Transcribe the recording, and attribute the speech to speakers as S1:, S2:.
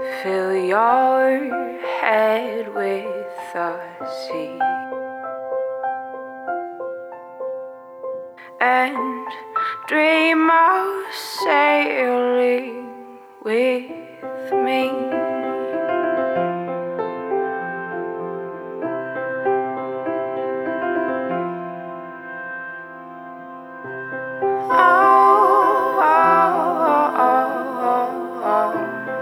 S1: Fill your head with the sea and dream of sailing with me.